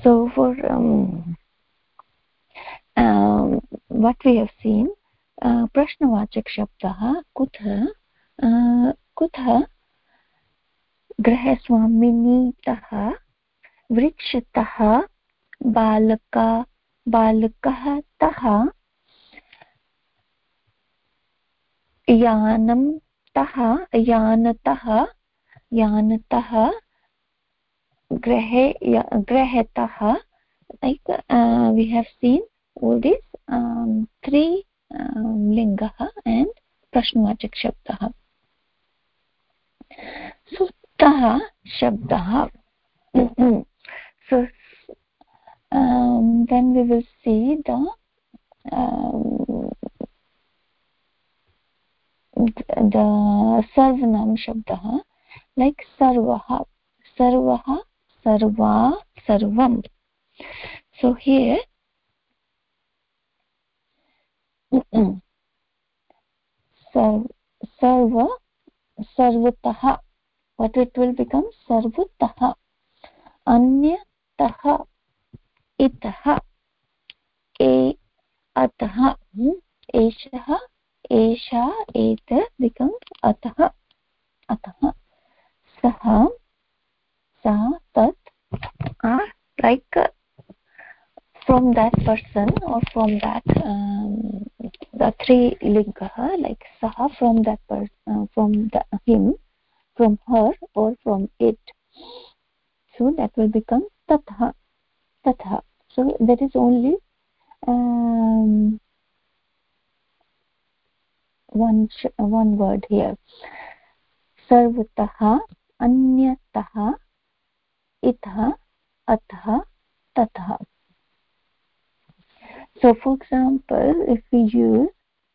So for what we have seen, प्रश्नवाचक शब्दः कुतः कुतः गृहस्वामिनीतः वृक्षतः बालकः तः यानतः गृहतः. Like we have seen all these three lingah and prashnavachak shabdah. So tah shabdah. So then we will see the sarvanam shabdah, like sarvah, sarvah, sarva, sarvam. So here sarva, sarvatah, what it will become? Sarvatah, anyatah, itah, atah, eshah, esha, et becomes atah, atah, saha, sa, tat are like from that person or from that the three lingah, like saha from that person, from him, from her, or from it. So that will become tatha, tatha. So there is only one word here. Sarvatah, anyatah, itah, atah, tatah. So for example, if we use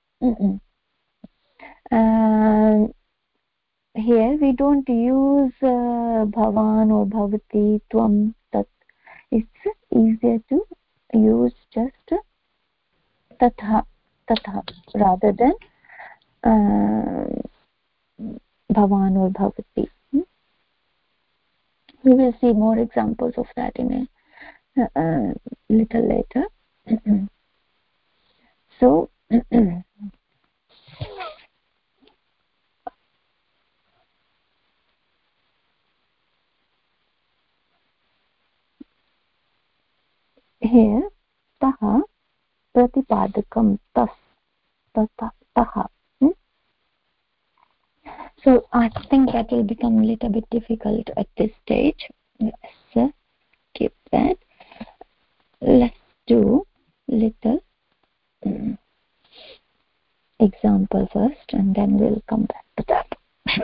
here we don't use bhavan or bhavati, tvam, tat. It's easier to use just tatha, tatha rather than bhavan or bhavati. We will see more examples of that in a little later. So here taha pratipadakam, tas, taha. So I think that will become a little bit difficult at this stage. Let's skip that. Let's do little example first, and then we'll come back to that.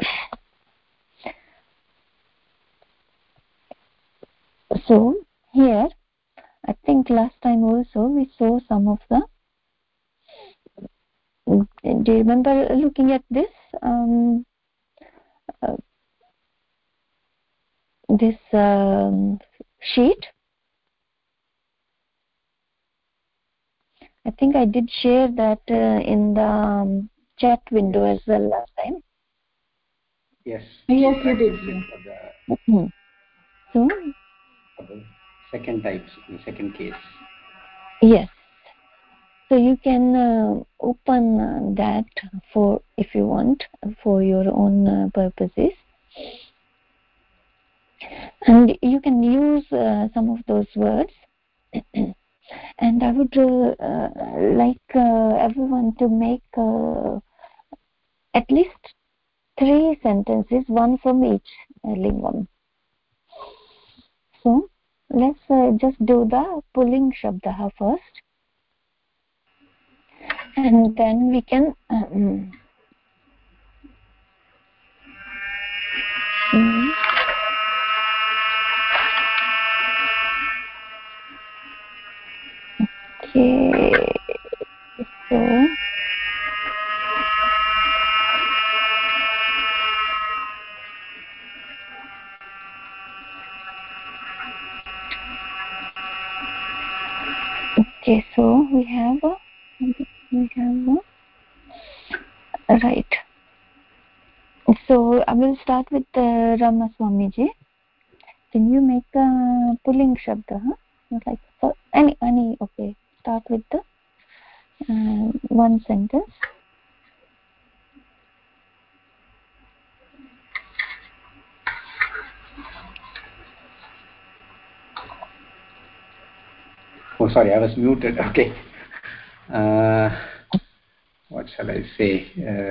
So here, I think last time also we saw some of the. Do you remember looking at this? This sheet. I think I did share that in the chat window as well last time. Yes. Yes, you did. So for the second types, the second case. Yes. So you can open that for, if you want, for your own purposes, and you can use some of those words. And I would like everyone to make at least 3 sentences, one from each lingam. So let's just do the pulling shabdah first, and then we can okay. So okay, so we have right. So I will start with Ramaswamiji. Can you make a pulling shabda? like for any. Okay, start with the one sentence. Oh, sorry, I was muted. Okay. What shall I say?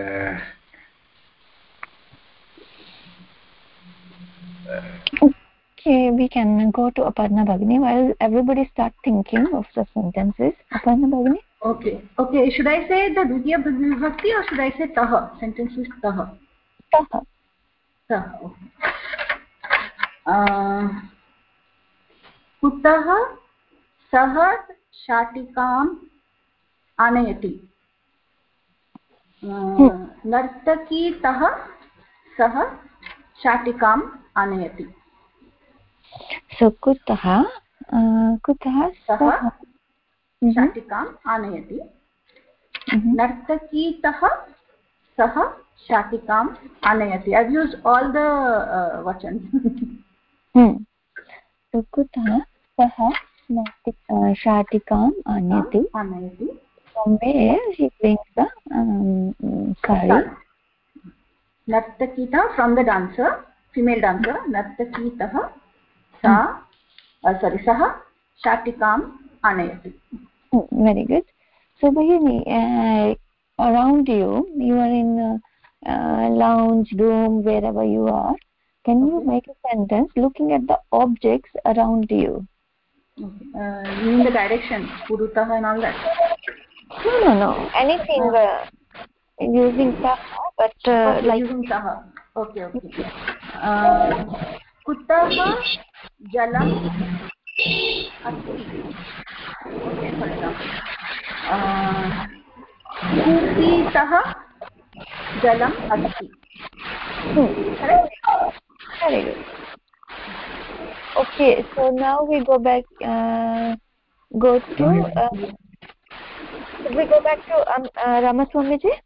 Okay, we can go to Aparna Bhagini while everybody start thinking of the sentences. Aparna Bhagini. Okay. Should I say the Dvitiya Vibhakti or should I say Tah? Sentence is Tah. Tah. Tah. Okay. कुतः सः शाटिकाम् आनयति नर्तकीतः सः शाटिकाम् आनयति So kutah सः शाटिकाम् आनयति नर्तकीतः सः शाटिकाम् आनयति. I've used all the vachans. So kutah sah shatikam anayati. From where he brings the sari. Nartakita from the dancer, female dancer. Nartakitah sah shatikam anayati. Very good. So Bhagini, around you are in lounge, room, wherever you are. Can you make a sentence looking at the objects around you? You mean the direction, purutah and all that? No. Anything using taha, but like using taha. Okay. Kutah jalam asti. Okay, for example. Kupitah jalam asti. Correct? Very good. Okay, so now we go back. We go back to Ramaswamy ji.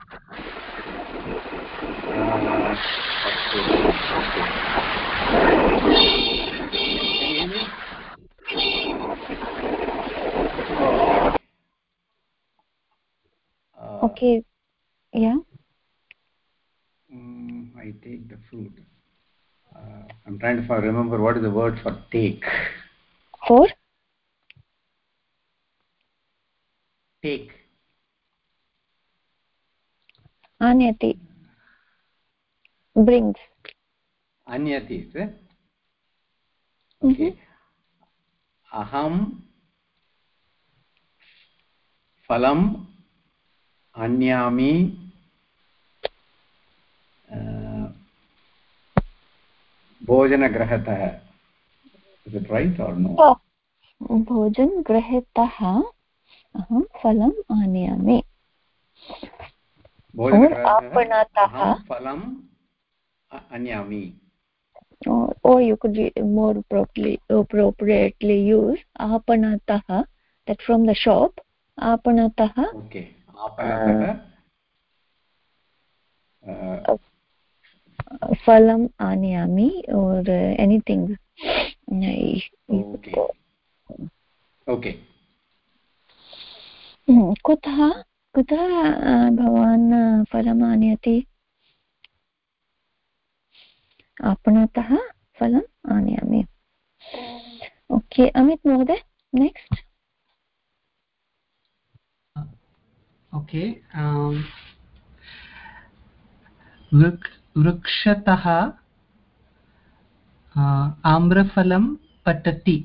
Okay. Yeah. I take the fruit. I'm trying to remember what is the word for take. For? Take. Anyati. Brings. Anyati, is it? Okay. Aham phalam anyami bhojanagrahatah. Is it right or no? Bhojangrahatah aham phalam anyami. Bhojangrahatah phalam anyami. Or you could more appropriately use aapanatah, that from the shop. Aapanatah. Okay. Aapanatah. Phalam anayami, or anything. Okay. Kutah bhavan phalam anayati? Aapanatah phalam anayami. Okay, Amit Mohoday, next. Okay. वृक्षतः आम्रफलं पतति.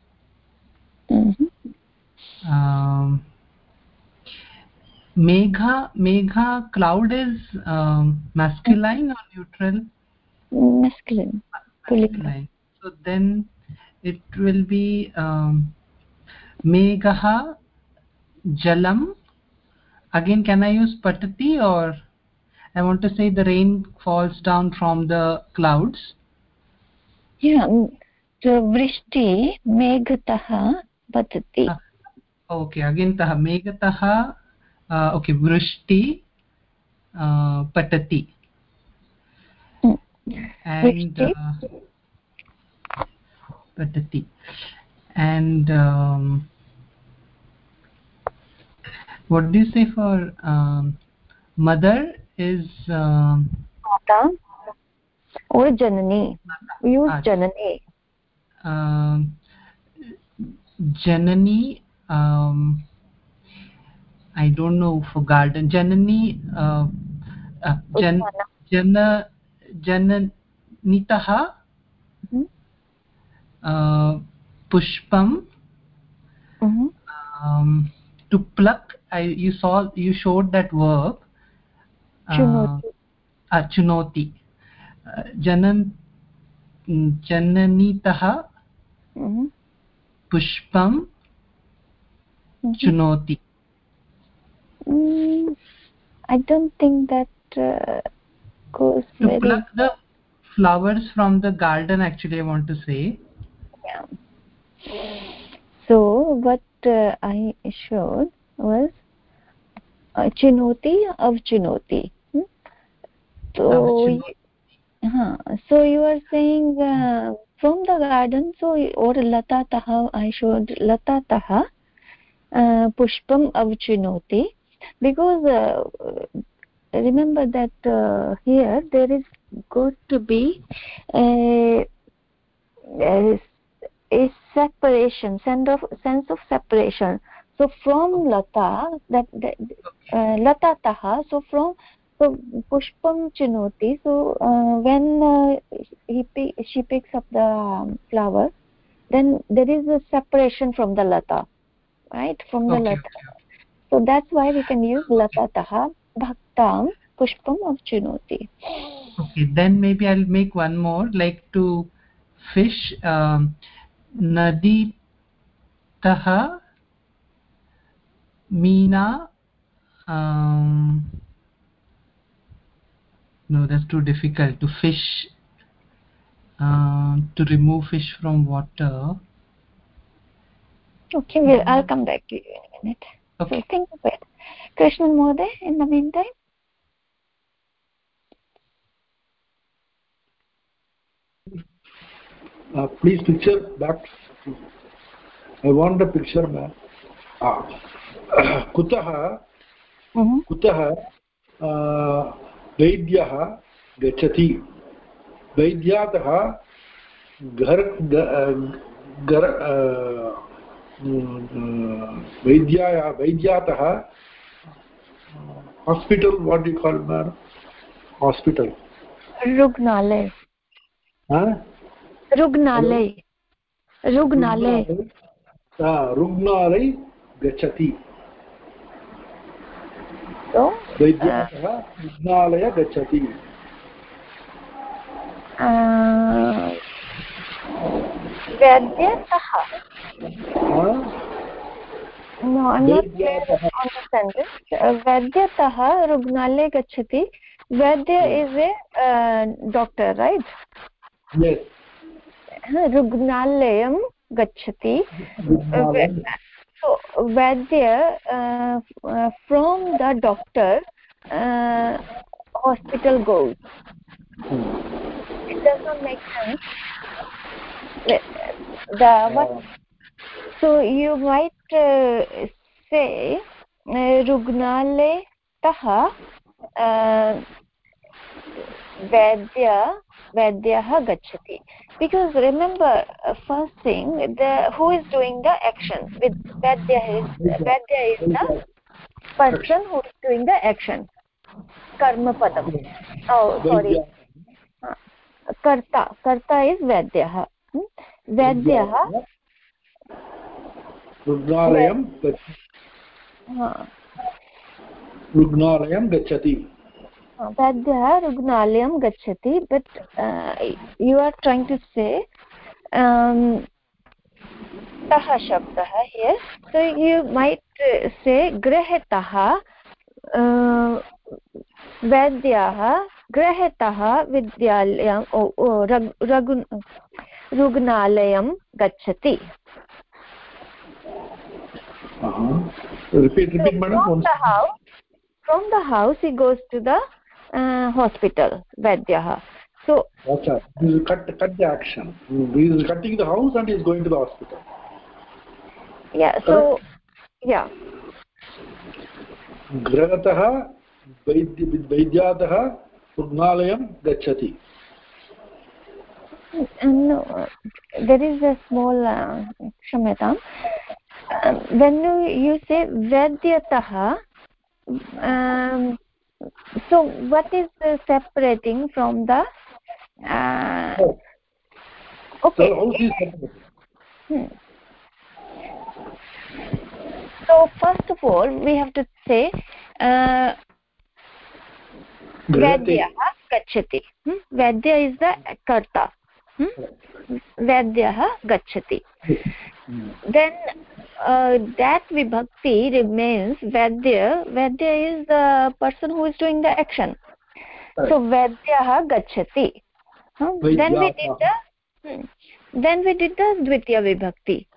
Megha, cloud is masculine or neutral? Masculine. So then it will be Megha jalam. Again, can I use patati, or I want to say the rain falls down from the clouds? Yeah, so vrishti meghatah patati. Okay, again tah meghatah. Okay, vrishti patati. And patati. And what do you say for mother is Mata or Janani. We use Janani. Janani. I don't know for garden. Janani. Jananitaha. Pushpam. To pluck. You showed that verb. Chunoti. Jananitaha. Pushpam. Chunoti. I don't think that goes to very... pluck the flowers from the garden, actually I want to say. Yeah. So what I showed was Chinoti of Chinoti. So you are saying from the garden, so or Latataha, I showed Latataha Pushpam avchinoti, because remember that here there is going to be a separation, sense of separation. So from Lata, Latataha, so Pushpam chinoti, so when she picks up the flower, then there is a separation from the Lata, right, from the Lata. So that's why we can use Latataha bhaktam pushpam avchinoti. Okay, then maybe I'll make one more, like to fish. Nadi taha Meena. No, that's too difficult. To fish. To remove fish from water. Okay, I'll come back to you in a minute. Okay. So think of it. Krishnan Mohde, in the meantime. Please picture back. I want the picture, ma'am. Kutaha वैद्यः गच्छति. वैद्यातः वैद्यातः hospital. What do you call, ma'am? Hospital. Rugnalay. Rugnalay. Rugnalay gachati. So वैद्यातः रुग्णालय गच्छति. वैद्यतः. No, I'm not clear on the sentence. Vaidyatah Rugnalaya Gachati. Vaidya is a doctor, right? Yes. Rugnalayam Gachati. So Vaidya from the doctor hospital goes. It does not make sense. So you might say Rugnale Taha Vaidyaha Gachati. Because remember, first thing, who is doing the action? With Vaidya is the person who is doing the action. Karma Padam. Oh, sorry. Karta is Vaidyaha. Vaidyaha. Rugnalayam gachati. Vaidyaha Rugnalayam gachati, but you are trying to say Taha Shabdaha here. So you might say Grahetaha Vaidyaha Grahetaha Vidyalayam Rugnalayam gachati. Repeat, madam. From the house he goes to the hospital. Vaidyaha. So This is cut the action. He is cutting the house and he is going to the hospital. Yeah, so yeah. गृहतः वैद्यातः रुग्णालयं गच्छति. No, there is a small kshamyatam. When you say Vadyatah, so what is separating from the okay. So how is it? So first of all we have to say Vadyah gacchati. Vaidya is the karta. Vadyah gacchati. Then that vibhakti remains Vaidya. Vaidya is the person who is doing the action. So Vadyah gacchati. Then we did the Dvitiya vibhakti.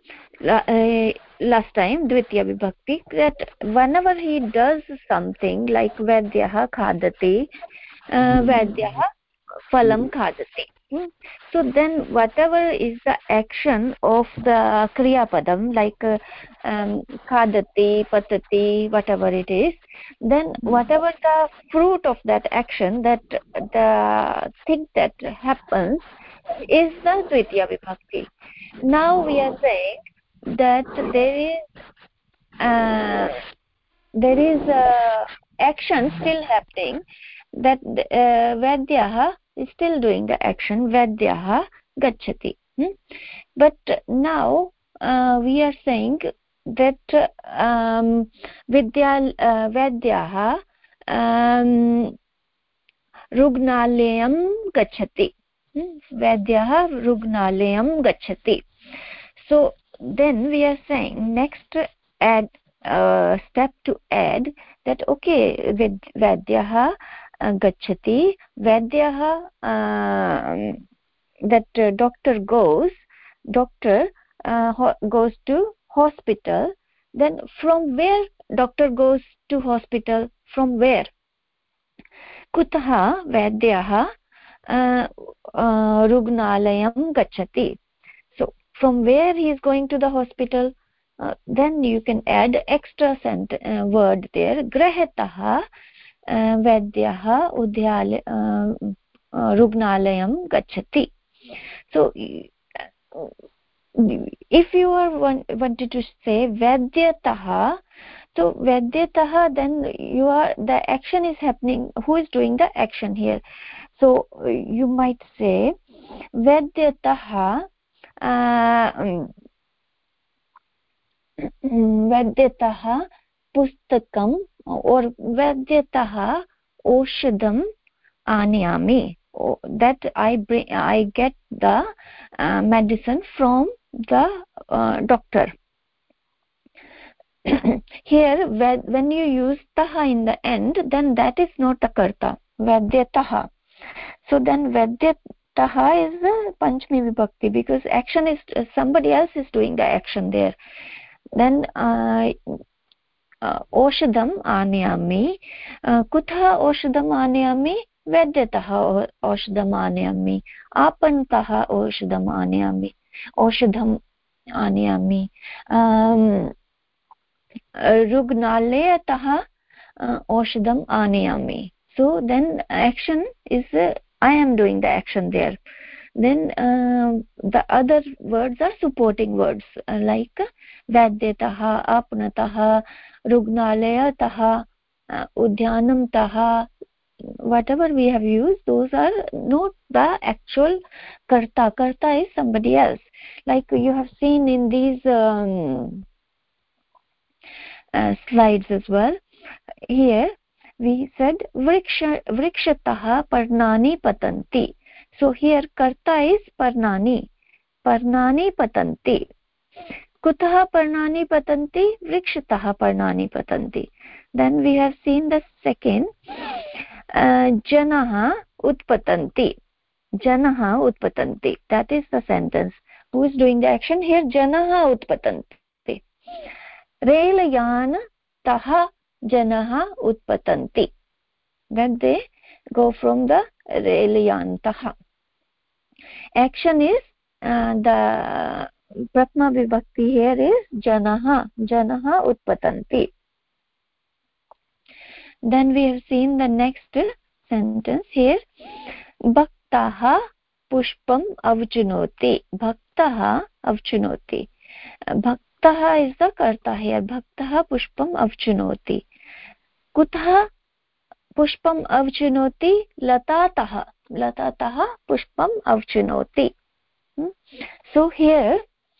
Last time Dvitiya vibhakti, that whenever he does something like Vadyah khadati, Vadyah phalam khadati. So then whatever is the action of the kriya padam, like khadati, patati, whatever it is, then whatever the fruit of that action, that the thing that happens is the Dvitiya vibhakti. Now we are saying that there is action still happening, that Vadyah is still doing the action, Vadyah gacchati. But now we are saying that Vadyah rugnalayam gacchati. Vadyah rugnalayam gacchati. So then we are saying next add step to add that okay, Vadyah gacchati, Vadyah that doctor goes to hospital. Then from where doctor goes to hospital? From where? Kutah Vadyah rugnalayam gacchati. So from where he is going to the hospital? Then you can add extra word there. Grahetah Vadyah rugnalayam gacchati. So if you are wanted to say Vadyatah, so Vadyatah, then you are, the action is happening. Who is doing the action here? So you might say Vadyatah Vadyatah pustakam, or Vadyatah oshadam anayami. That I get the medicine from the doctor. Here when you use taha in the end, then that is not a karta, Vadyatah. So then Vadyatah is the Panchami vibhakti, because action is somebody else is doing the action there. Then oshadam anayami. Kutha oshadam anayami? Vadyatah oshadam anayami. Apantah oshadam anayami. Oshadam anayami. Rugnalayatah oshadam anayami. So then action is I am doing the action there. Then the other words are supporting words, like Vadyatah, Apnatah, Rugnalayatah, Udyanamtah. Whatever we have used, those are not the actual karta. Karta is somebody else. Like you have seen in these slides as well. Here we said vrikshatah parnani patanti. So here karta is parnani patanti. Kutah parnani patanti? Vrikshatah parnani patanti. Then we have seen the second, janah utpatanti. That is the sentence. Who is doing the action here? Janah utpatanti. Railayan taha janah utpatanti. Then they go from the Railayan taha. Action is the prathama vibhakti here is janah utpatanti. Then we have seen the next sentence here, bhaktaha pushpam avchunoti. Bhaktaha avchunoti. Bhaktaha is the karta here. Bhaktaha pushpam avchunoti. Kutah pushpam avchunoti? Latataha. Latataha pushpam avchunoti. So here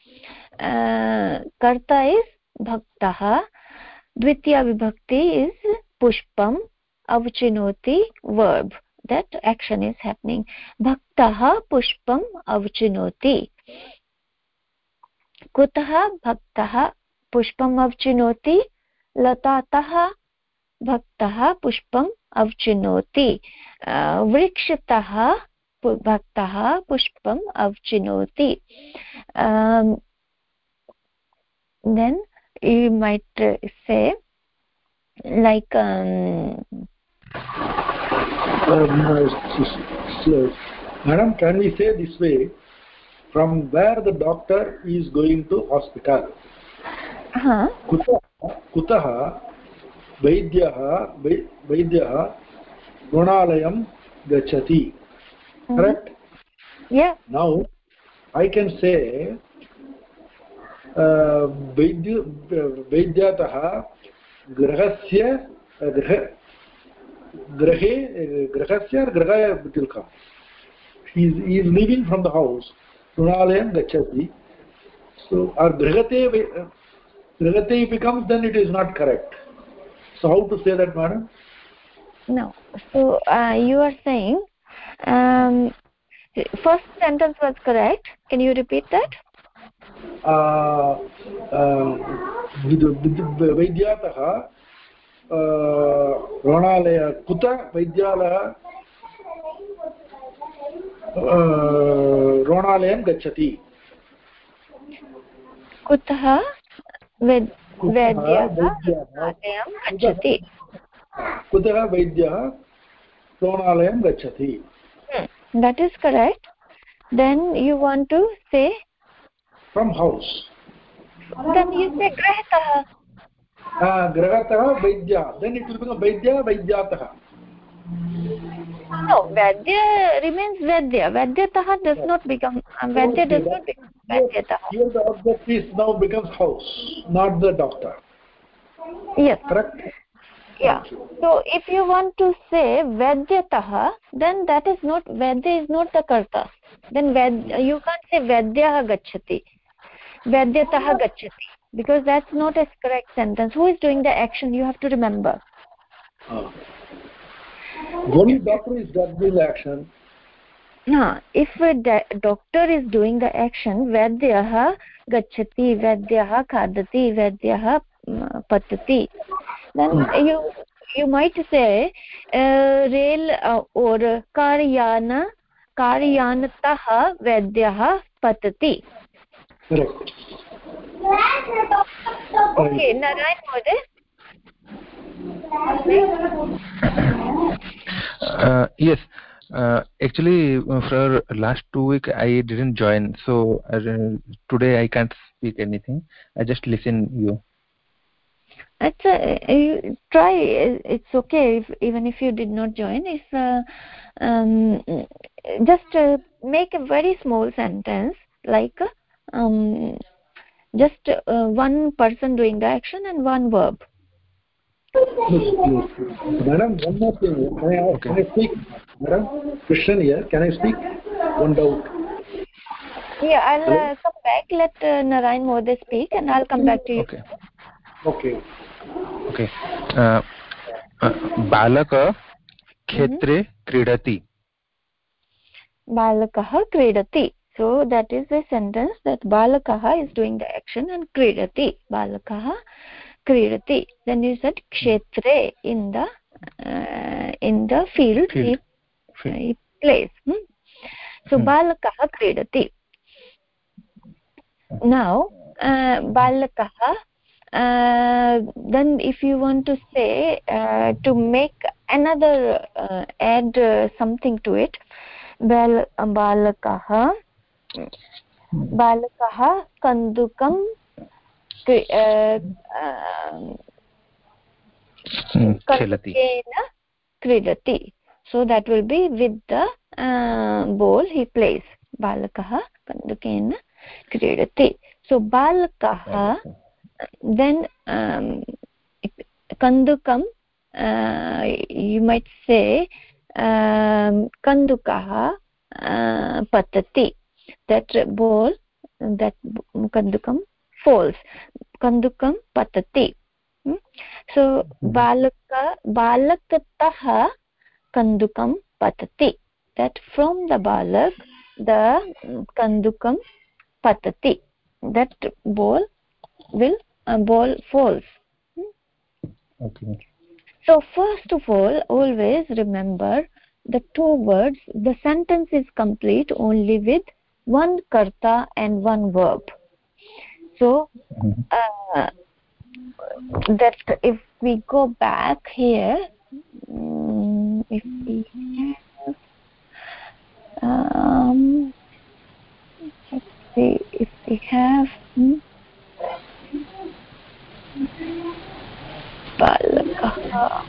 karta is bhaktaha, dvitiya vibhakti is pushpam, avchinoti verb, that action is happening. Bhaktaha pushpam avchinoti. Kutaha bhaktaha pushpam avchinoti? Latataha bhaktaha pushpam avchinoti. Vrikshataha bhaktaha pushpam avchinoti. Then you might say like madam, can we say this way, from where the doctor is going to hospital? Kutaha vaidyaha runalayam gachati. Correct? Yeah. Now I can say वैद्यतः गृहस्य he is leaving from the house, runalayam gachati. So or grihate becomes, then it is not correct. So how to say that, madam? No, so you are saying first sentence was correct. Can you repeat that? वैद्यातः रुणालय कुत वैद्यालयः रुणालयं गच्छति? कुतः वैद्यः गच्छति? कुतः वैद्यः रुणालयं गच्छति? That is correct. Then you want to say from house. Then you say grahatah. Grahatah vaidya. Then it will become vaidya vaidyatah. No, vaidya remains vaidya. Vaidyatah does not become vaidya does not become vaidyatah. Here the object is now becomes house, not the doctor. Yes. Correct? Yeah. So if you want to say vaidyatah, then that is not, vaidya is not the karta. Then you can't say vaidyaha gacchati. Vaidyatah gacchati, because that's not a correct sentence. Who is doing the action? You have to remember. Only doctor is doing the action. If a doctor is doing the action, vaidyaha gacchati, vaidyaha khadati, vaidyaha patati, then you might say rail or karyanatah vaidyaha patati. Correct. Okay, Narayan Mode. Yes. Actually, for last 2 weeks I didn't join, so today I can't speak anything. I just listen you. You try. It's okay even if you did not join. If just make a very small sentence like just one person doing the action and one verb. Madam, one more thing. Can I speak? Madam, question here. Can I speak? One doubt. Yeah, I'll come back. Let Narayan Mode speak, and I'll come back to you. Okay. Balaka kshetre kridati. Balakah kridati. So that is the sentence that balakah is doing the action and kridati. Balakah kridati. Then you said kshetre, in the field. He plays. So balakah kridati. Now balakah, then if you want to say to make another add something to it, balakah balakah kandukam kandukena kridati. So that will be with the ball he plays. Balakah kandukena kridati. So balakah, then kandukam, you might say kandukah patati. That ball, that kandukam falls. Kandukam patati. So balakatah kandukam patati. That from the balak the kandukam patati. That ball falls. Okay. So first of all, always remember the two words. The sentence is complete only with one karta and one verb. So that if we go back here, if we have, let's see, if we have balakah.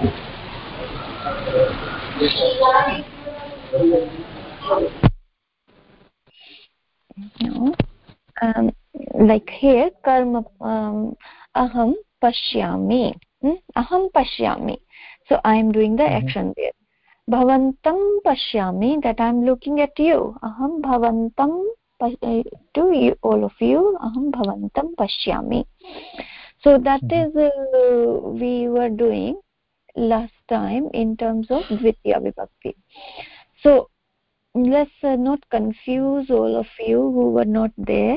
No. Like here, karma, aham pashyami. Aham pashyami. So I am doing the action there. Bhavantam pashyami, that I am looking at you. Aham bhavantam, to you, all of you. Aham bhavantam pashyami. So that is we were doing last time in terms of dvitiya vibhakti. So let's not confuse all of you who were not there.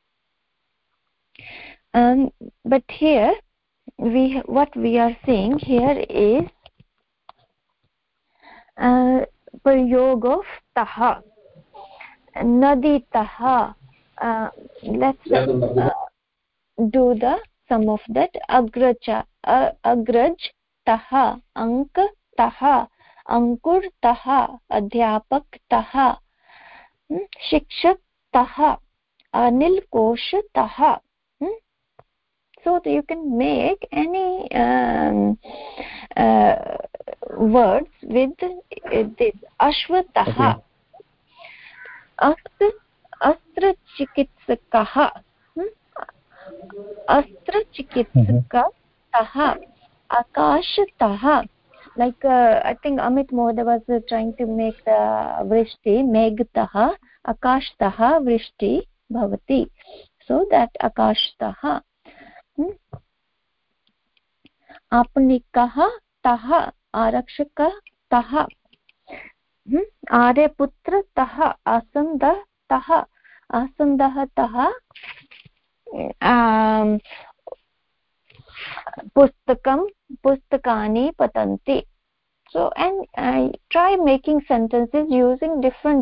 But here what we are saying here is prayog of taha, naditah. Let's do the sum of that. Agraj taha, ank taha, ankur taha, adhyapak taha, shikshak taha, anil kosh taha. So that you can make any words with this. Ashwataha, astra chikitsakah, astra chikitsakah, akashataha. Like I think Amit Mohoday was trying to make the vrishti, megtaha, akashtaha vrishti bhavati. So that akashtaha. आपनिकः तः, आरक्षकः तः, आर्यपुत्र तः, आसन्दः तः, आसन्दः तः, पुस्तकानि पतन्ति. So and try making sentences using different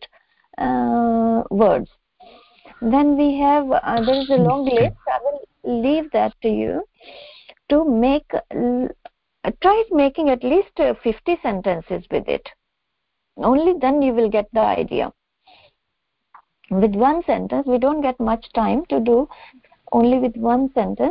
words. Then we have there is a long list. I will leave that to you to make. Try making at least 50 sentences with it. Only then you will get the idea. With one sentence we don't get much time to do. Only with one sentence.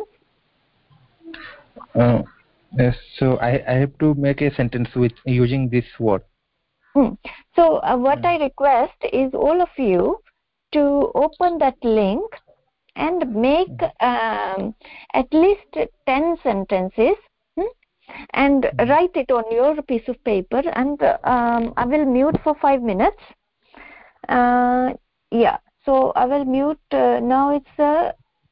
Yes, so I have to make a sentence with using this word. So what I request is all of you to open that link and make at least 10 sentences and write it on your piece of paper, and I will mute for 5 minutes. Yeah, so I will mute now. It's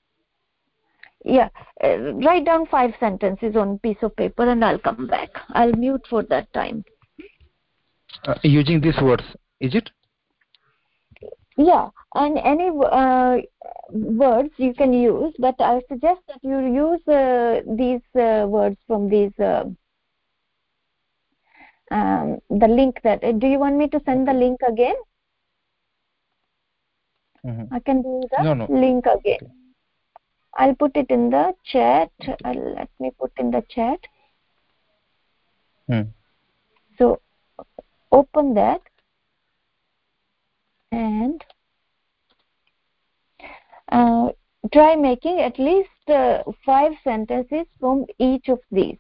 write down 5 sentences on piece of paper and I'll come back. I'll mute for that time. Using these words, is it? Yeah, and any words you can use, but I suggest that you use these words from these the link. That do you want me to send the link again? I can do the link again. Okay. I'll put it in the chat. Let me put in the chat. So open that and try making at least 5 sentences from each of these.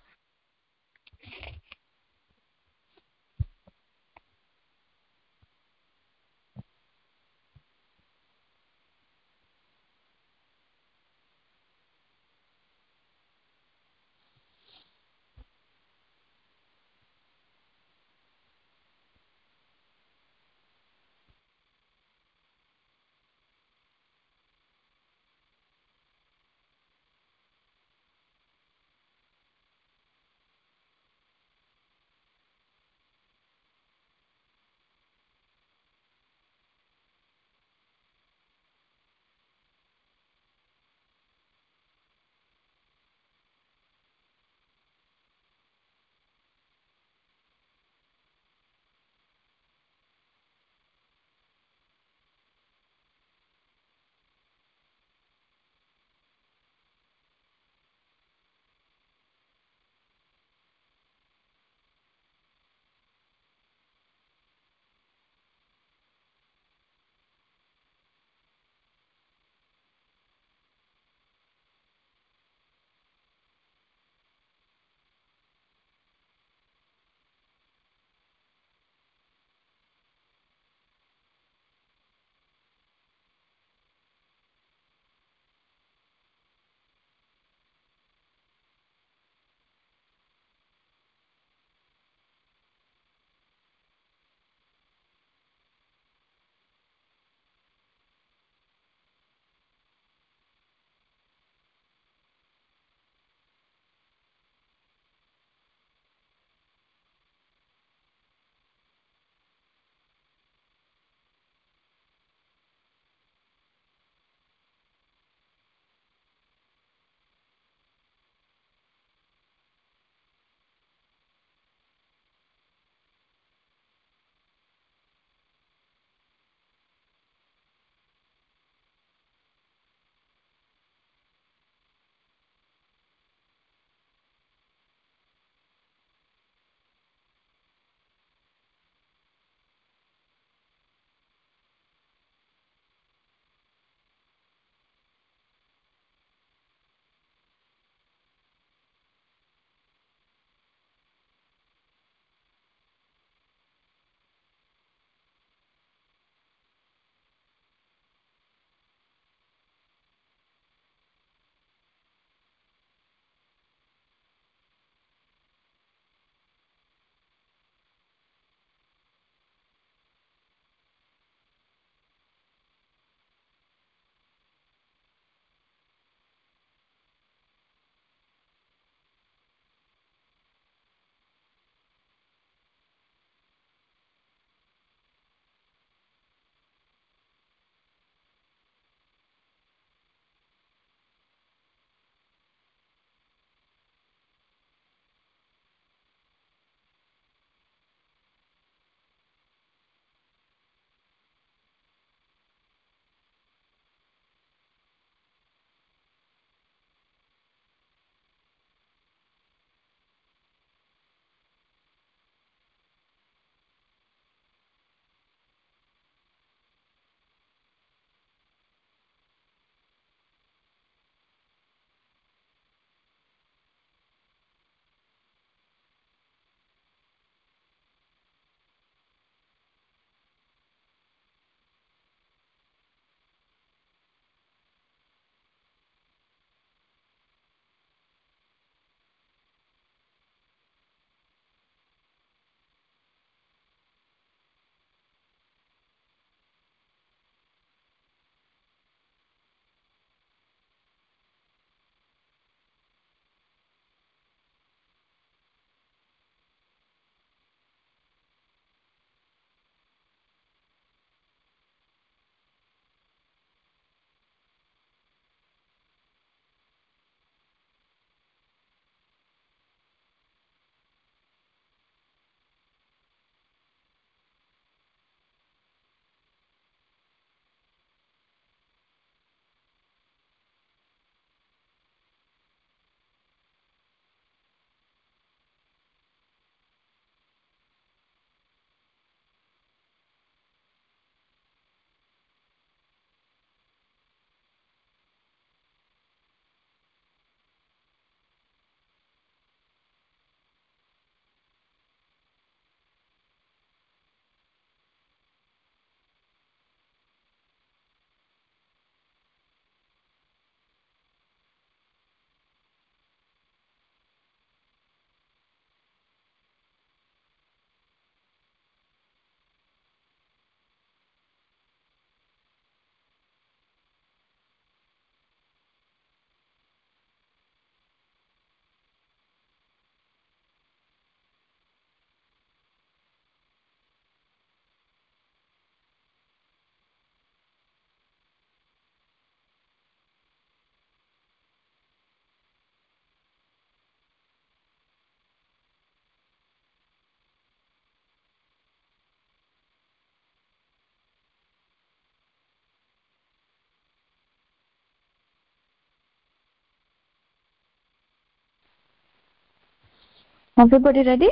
Everybody ready?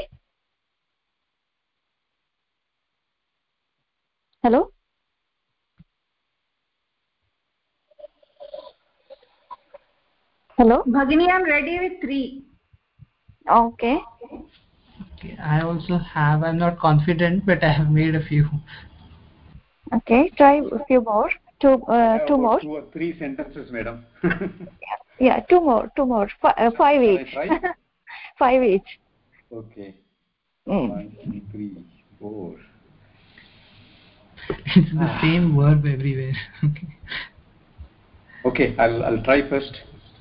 Hello? Hello? Bhagini, I'm ready with 3. Okay. Okay, I also have. I'm not confident, but I have made a few. Okay, try a few more. Two more. 2 or 3 sentences, madam. Yeah, two more. 5 each. 5 each. Okay. Mm. 1, 2, 3, 4. It's the same verb everywhere. Okay. Okay, I'll try first.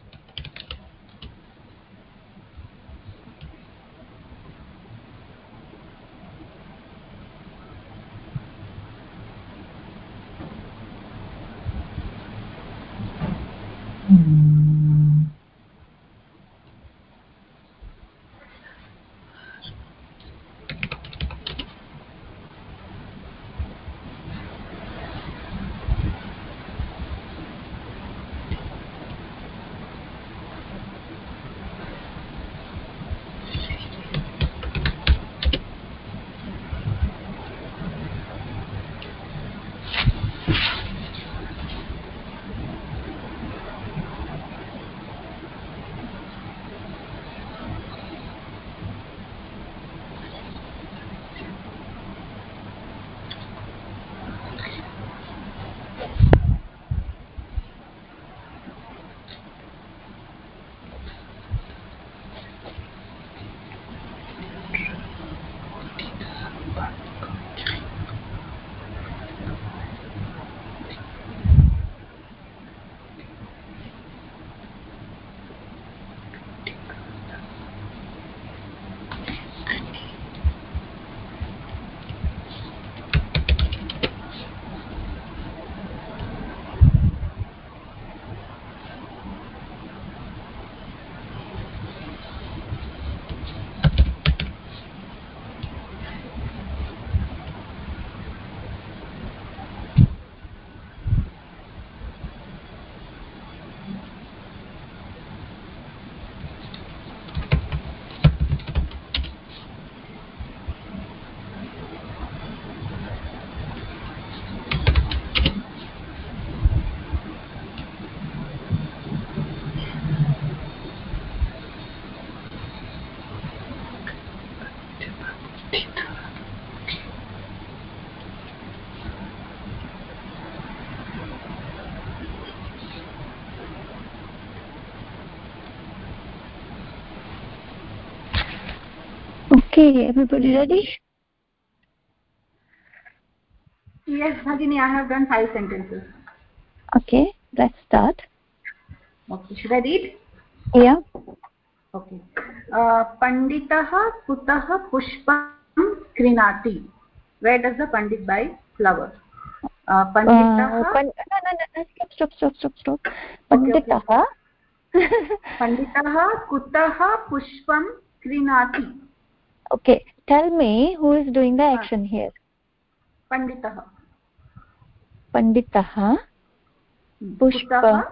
Okay, everybody ready? Yes, Bhagini, I have done 5 sentences. Okay, let's start. Okay, should I read? Yeah. Okay. Panditah kutah pushpam krinati. Where does the pandit buy flower? Panditah. No. Stop. Okay. Panditah. Panditah kutah pushpam krinati. Okay, tell me who is doing the action here. Panditah. Panditah. Pushpa.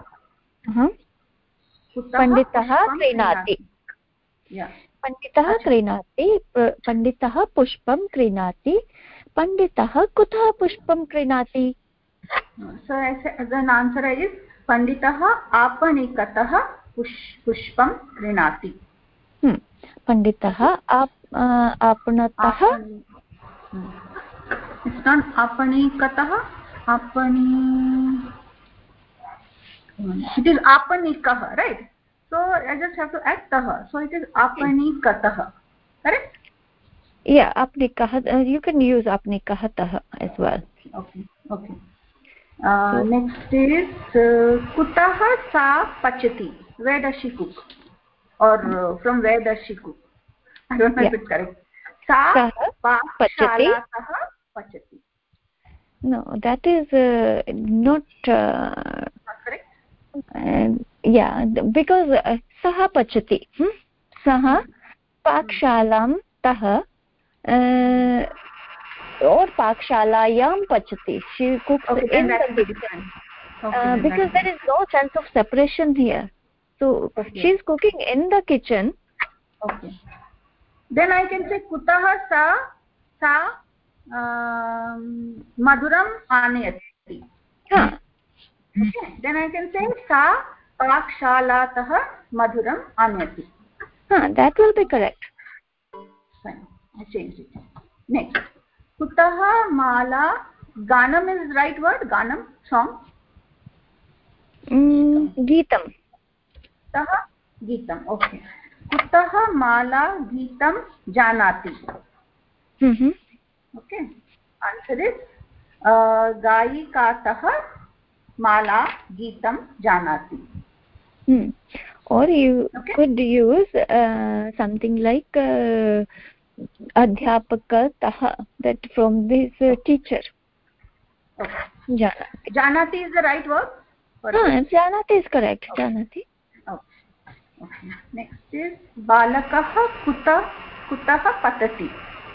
Panditah क्रीणाति. Yeah. Panditah क्रीणाति. Panditah pushpam क्रीणाति. Panditah kutah pushpam क्रीणाति. So the answer is Panditah apanikatah pushpam krinati. Panditah आपणतः. It's not apanikatah. It is apanikah, right? So I just have to add tah. So it is apanikatah, correct? Yeah, apnikah. You can use apnikah tah as well. Okay. Next is kutah sa pachati. Where does she cook? Or from where does she cook? I don't know if it's correct. Sa pakshalatah pachati. No, that is not correct. Yeah, because saha pachati. Saha pakshalam tah or pakshalayam pachati. She cooks in the kitchen. Because there is no sense of separation here. So she's cooking in the kitchen. then I can say kutah sa maduram anayati. Okay, then I can say sa pakshalatah maduram anayati. That will be correct. Fine, I changed it. Next, kutah mala, ganam is right word, ganam, song. Geetam. Kutah geetam, okay. Kutah mala geetam janati. Okay, answer is gayikatah mala geetam janati. Or you could use something like adhyapakatah, that from this teacher. Okay. Janati is the right word? Janati is correct. Janati. Okay. Next is balakah kutah patati.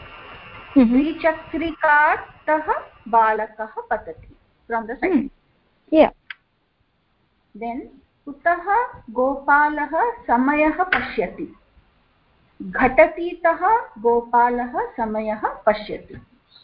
Trichakrikatah balakah patati. From the side. Yeah. Then kutah gopalah samayah pashyati. Ghatatitah gopalah samayah pashyati.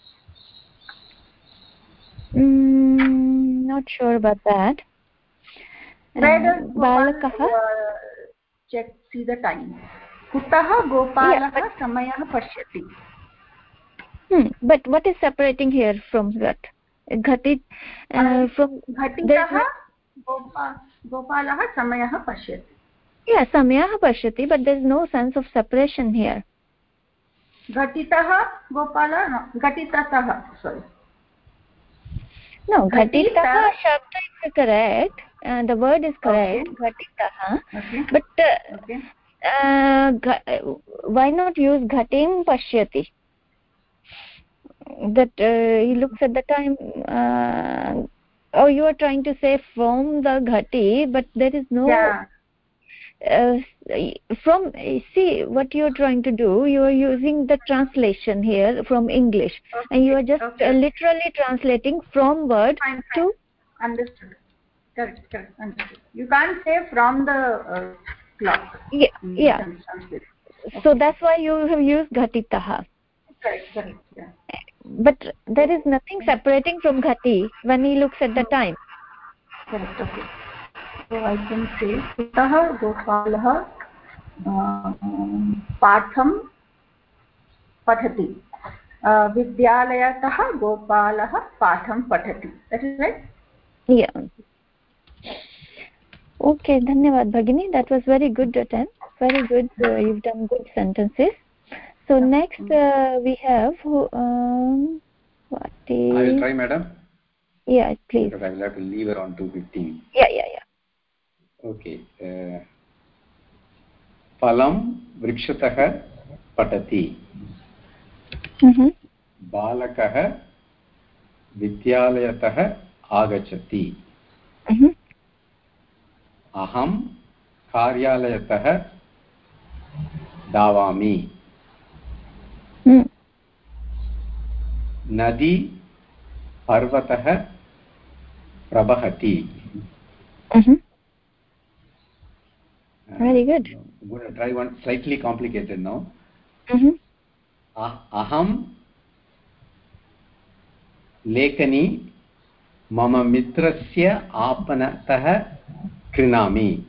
Not sure about that. Where does balakah check, see the time? Kutah gopalah samayah pashyati. But what is separating here from that? Ghatit from Ghatitah gopalah samayah pashyati. Yeah, samayah pashyati, but there is no sense of separation here. Ghatitah gopalah, no, ghatitatah, sorry. No, ghatitah shabda is correct. The word is correct, ghatitah. But why not use ghatim pashyati? That he looks at the time. You are trying to say from the ghati, but there is no. See what you are trying to do. You are using the translation here from English, and you are just literally translating from word to. Understood. Correct. Understood. You can't say from the clock. Yeah. So that's why you have used ghatitah. Correct. Yeah. But there is nothing separating from ghati when he looks at the time. Correct. Okay. So I can say kutah gopalah patham pathati. Vidyalayatah gopalah patham pathati. That is right? Yeah. Okay, dhanyavad bhagini. That was very good attempt. Very good. You've done good sentences. So next we have what is? I will try, madam. Yeah, please. Because I will have to leave around 2:15. Yeah. Okay. Phalam vrikshatah patati. Balakah vidyalayatah agachati. Aham karyalayatah davami. Nadi parvatah prabhati. Very good. I'm going to try one slightly complicated now. Aham lekani mama mitrasya apanatah krinami.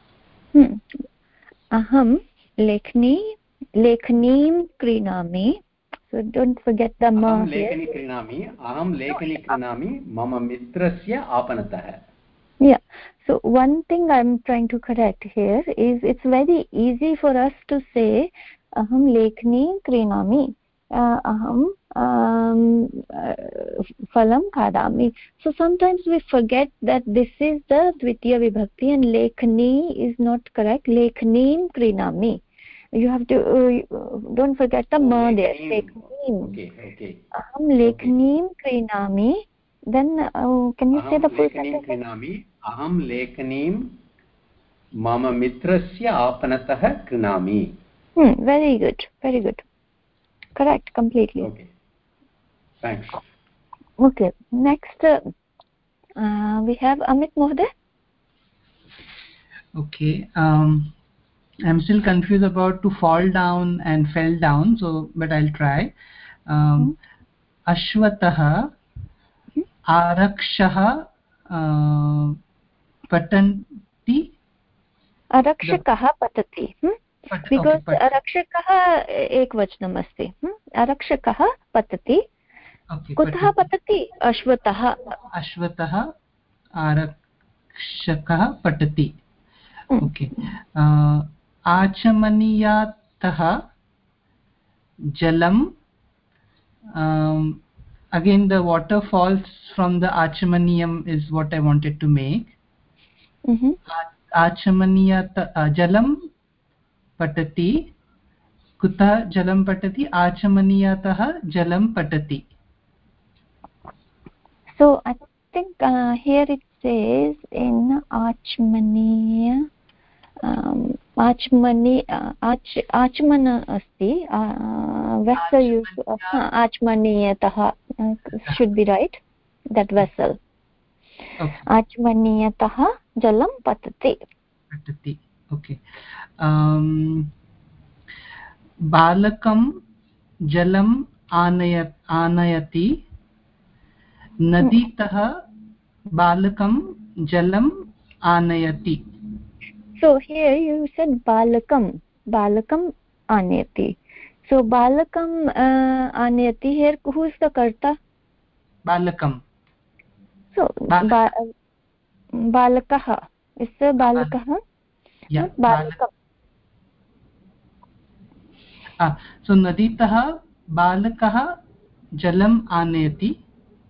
Aham lekhanim krinami. So don't forget the ma here. Aham lekani krinami mama mitrasya apanatah. Yeah. So one thing I'm trying to correct here is it's very easy for us to say aham lekhni krinami, aham phalam khadami. So sometimes we forget that this is the dvitiya vibhakti and lekhni is not correct. Lekhnim krinami. You have to don't forget the ma there. Lekhnim. Okay. Aham lekhnim krinami. Then can you say the full sentence? Aham lekhanim mama mitrasya apanatah krinami. Very good. Correct, completely. Okay. Thanks. Okay. Next, we have Amit Mohdey. Okay. I'm still confused about to fall down and fell down, so but I'll try. Ashwatah Arakshah Patanti. आरक्षकः पतति because आरक्षकः एकवचनम् अस्ति आरक्षकः पतति कुतः पतति अश्वतः आरक्षकः पठति okay आचमनीयातः Jalam again the water falls from the achamaniyam is what I wanted to make. Achamaniyat jalam patati kutah jalam patati achamaniyatah jalam patati. So I think here it says in achmaniya आचमन अस्ति vessel use आचमनीयतः should be right that vessel आचमनीयतः जलं पतति okay बालकं जलं आनयति नदीतः बालकं जलं आनयति. So here you said balakam anayati. So balakam anayati, here who is the karta? Balakam. So balakah is the balakah? Yeah. Balakam. So naditah balakah jalam anayati.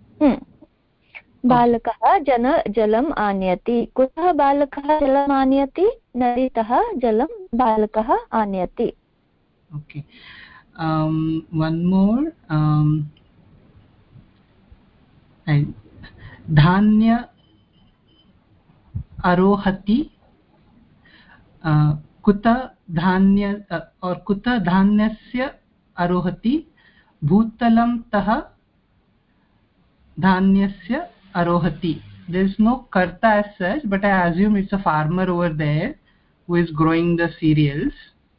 बालकः जलम् आनयति कुतः बालकः जलम् आनयति नदीतः जलं बालकः आनयति. Okay, one more. धान्य आरोहति कुतः धान्य और कुतः धान्यस्य आरोहति भूतलं तः धान्यस्य arohati. There is no karta as such, but I assume it's a farmer over there who is growing the cereals.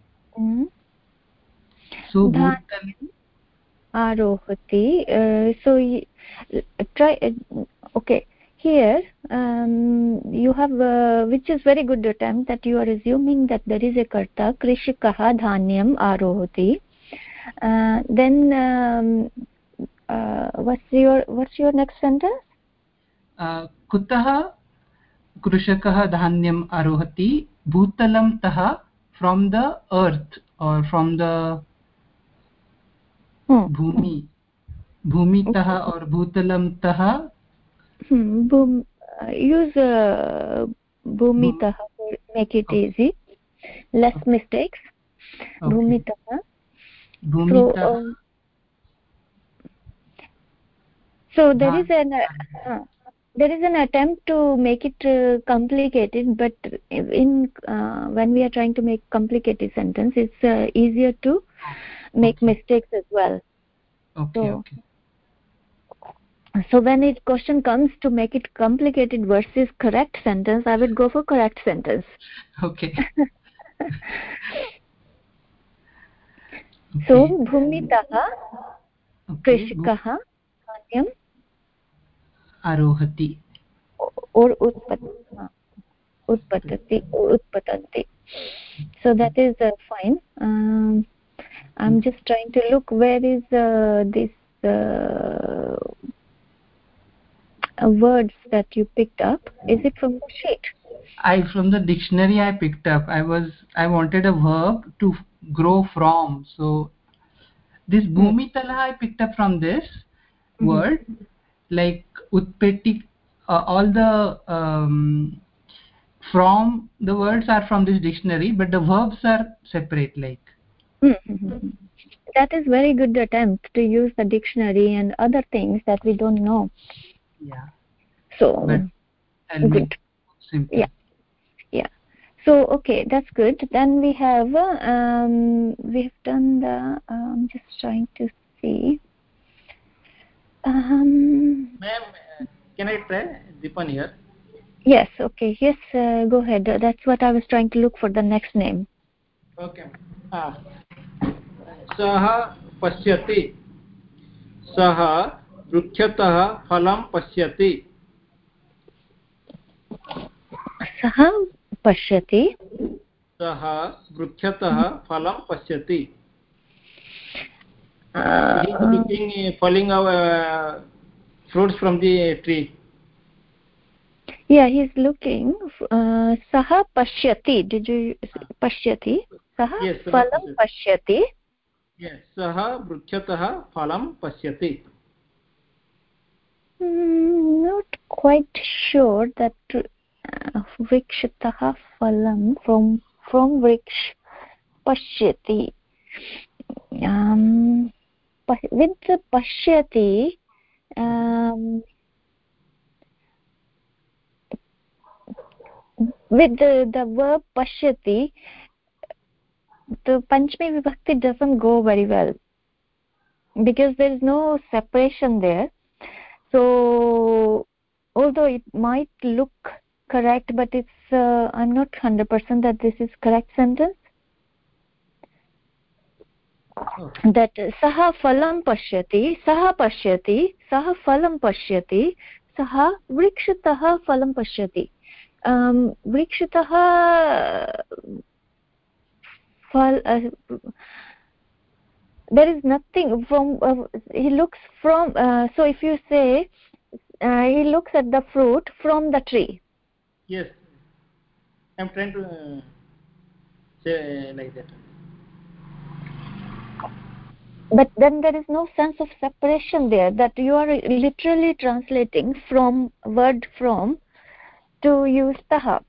So arohati. So try. Okay, here you have which is very good attempt that you are assuming that there is a karta. Krishikah dhanyam arohati. Then what's your next sentence? कुतः कृषकः धान्यम् आरोहति भूतलं तः from the earth or from the भूमितः or भूतलं तः use bhumitah to make it easy, less mistakes. Bhumitah. So there is an attempt to make it complicated, but in when we are trying to make complicated sentence, it's easier to make mistakes as well. So when it question comes to make it complicated versus correct sentence, I would go for correct sentence. Okay. So bhumitah krishikah dhanyam arohati or utpatanti. So that is fine. I'm just trying to look where is this words that you picked up. Is it from the sheet? From the dictionary I picked up. I wanted a verb to grow from. So this bhumitala I picked up from this word, like utpeti. All the from the words are from this dictionary, but the verbs are separate. Like that is very good attempt to use the dictionary and other things that we don't know. Yeah. So good. Simple. Yeah. So okay, that's good. Then we have done the. Just trying to see. Ma'am, can I try Deepan here? Yes. Okay. Yes. Go ahead. That's what I was trying to look for the next name. Okay. सः पश्यति सः वृक्षतः फलं पश्यति सः पश्यति सः वृक्षतः फलं पश्यति he is looking falling fruits from the tree. Yeah, he is looking. Saha pashyati. Did you pashyati? Saha Yes, phalam pashyati. Yes, saha vrukshataha phalam pashyati. Not quite sure that vrikshataha phalam from vriksh pashyati. With the pashyati, with the verb pashyati, the Panchami Vibhakti doesn't go very well because there is no separation there. So although it might look correct, but it's I'm not 100% that this is correct sentence. That saha phalam pashyati, saha phalam pashyati, saha vrikshataha phalam pashyati. Vrikshataha phal, there is nothing from he looks from so if you say he looks at the fruit from the tree. Yes, I'm trying to say like that. But then there is no sense of separation there, that you are literally translating from word from to use taha.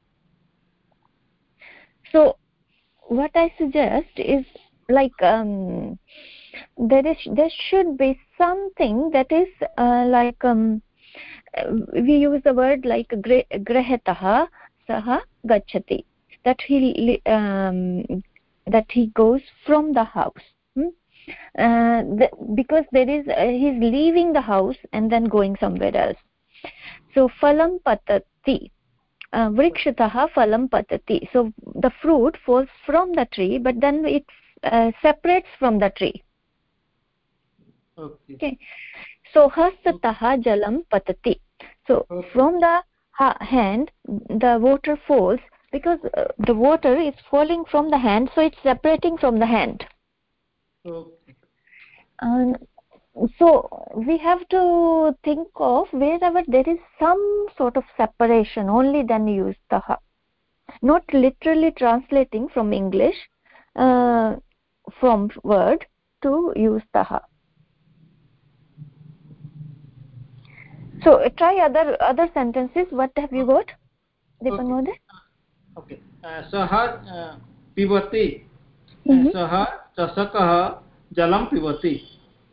So what I suggest is like there should be something that is like we use the word like grahataha saha gachati, that he goes from the house. Because there is he's leaving the house and then going somewhere else. So phalam patati, vrikshataha phalam patati. So the fruit falls from the tree, but then it separates from the tree. Okay. So hastataha jalam patati. So from the hand the water falls, because the water is falling from the hand, so it's separating from the hand. Okay. So we have to think of wherever there is some sort of separation, only then use taha. Not literally translating from English from word to use taha. So try other sentences. What have you got, Dipan Mode? Okay. Saha pivati. Saha chasakaha jalam pivati.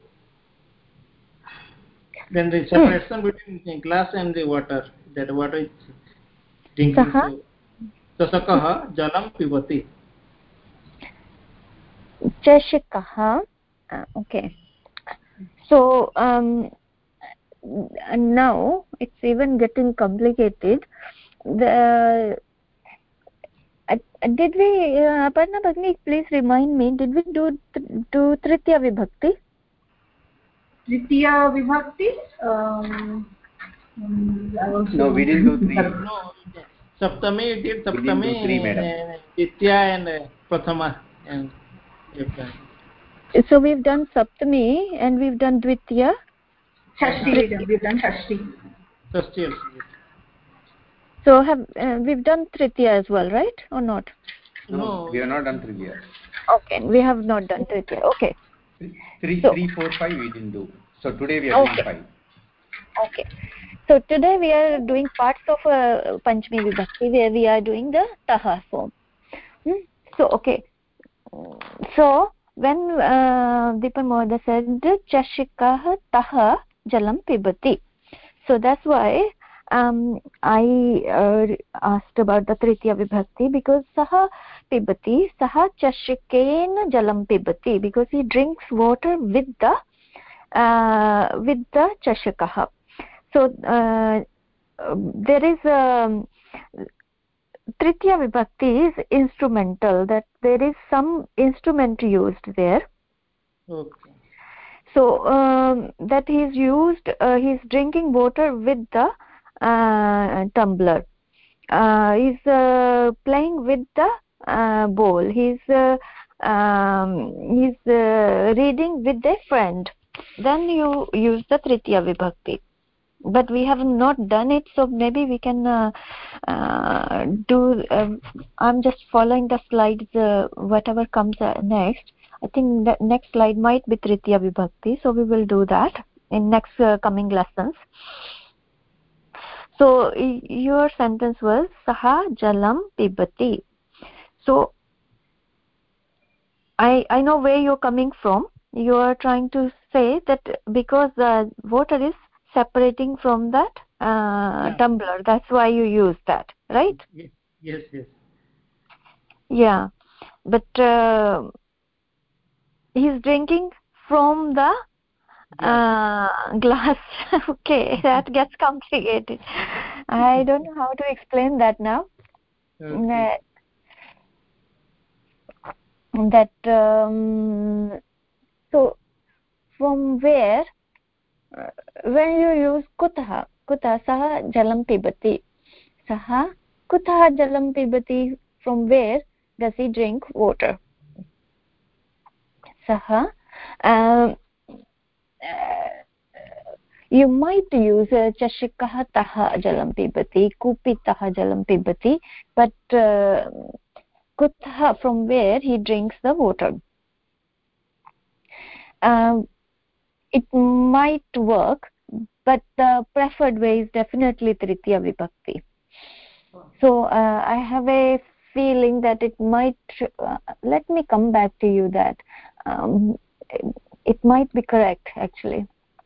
Then the separation between the glass and the water. That water is drinking. So chasakaha jalam pivati. Chashikaha. Okay. So now it's even getting complicated. Did we Aparna Bhagini, please remind me, did we do Tritiya Vibhakti? Tritiya Vibhakti? No, we didn't do three. No, Saptami, we did Saptami, Ditya and Prathama. And so we've done Saptami and we've done Dvitiya. Shashti, we've done Shashti. Shashti also. So we've done Tritiya as well, right, or not? No, we have not done Tritiya. Okay, we have not done Tritiya. Okay. 3, 4, 5 we didn't do. So today we are doing 5. Okay. So today we are doing parts of Panchami Vibhakti where we are doing the taha form. So okay. So when Dipan Mohoday said Chashikah taha jalam pibati, so that's why I asked about the Tritiya Vibhakti, because saha pibati, saha chashikena jalam pibati, because he drinks water with the chashikah. So there is Tritiya Vibhakti is instrumental, that there is some instrument used there. Okay. So that he's used, he's drinking water with the tumbler. He's playing with the bowl. He's reading with a friend. Then you use the Tritiya Vibhakti. But we have not done it, so maybe we can do. I'm just following the slides. Whatever comes next, I think the next slide might be Tritiya Vibhakti, so we will do that in next coming lessons. So your sentence was Saha Jalam Pibati. So I know where you're coming from. You are trying to say that because the water is separating from that tumbler, that's why you use that, right? Yes. Yeah, but he's drinking from the glass. Okay, that gets complicated. I don't know how to explain that now. Okay. That so from where, when you use kutah saha jalam pibati, saha kutah jalam pibati, from where does he drink water? Saha you might use chashikah tah jalam pibati, kupitah jalam pibati, but kutah, from where he drinks the water. It might work, but the preferred way is definitely Tritiya Vibhakti. So I have a feeling that it might, let me come back to you that it might be correct actually.